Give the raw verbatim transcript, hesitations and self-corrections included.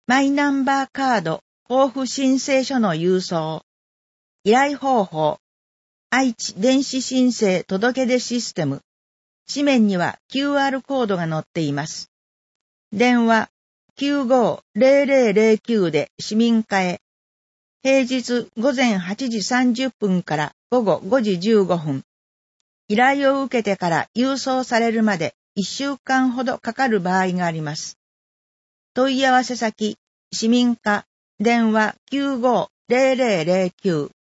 マイナンバーカード交付申請書の郵送。依頼方法。愛知電子申請届出システム。紙面には キューアール コードが載っています。電話 きゅうごーぜろぜろぜろきゅう で市民課へ。平日午前はちじさんじゅっぷんから午後ごじじゅうごふん。依頼を受けてから郵送されるまでいっしゅうかんほどかかる場合があります。問い合わせ先、市民課、電話 きゅうごーぜろぜろぜろきゅう